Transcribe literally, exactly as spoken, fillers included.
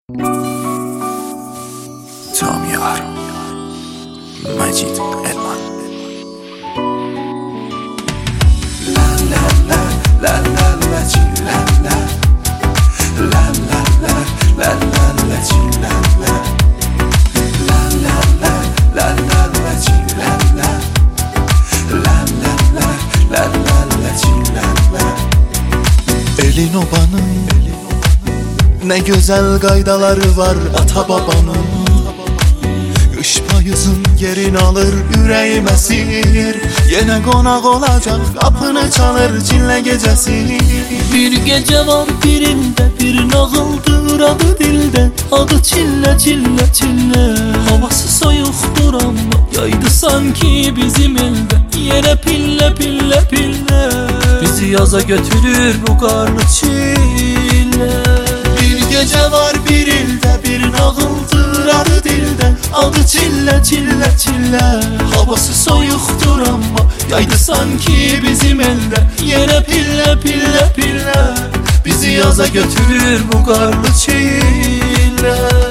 Tamyar Macit Elman. La la la la la la chi la la la la la la la la chi la la la la la la la la chi la la la la la la la la chi la la. Elin obanın ne güzel qaydaları var ata babanın. Qış payızın yerini alır, ürəyim əsir. Yenə qonaq olacaq, qapını çalır çillə gecəsi. Bir gece var birinde, bir nağıldır adı dilde. Adı çillə, çillə, çillə. Havası soyuqdur amma yaydı sanki bizim elde. Yere pillə, pillə, pillə. Bizi yaza götürür bu qarlı çillə. Bir gece var bir ildə, bir nağıldır adı dildə. Adı çillə, çillə, çillə. Havası soyuqdur amma yaydı sanki bizim elde. Yere pillə, pillə, pillə. Bizi yaza götürür bu qarlı çillə.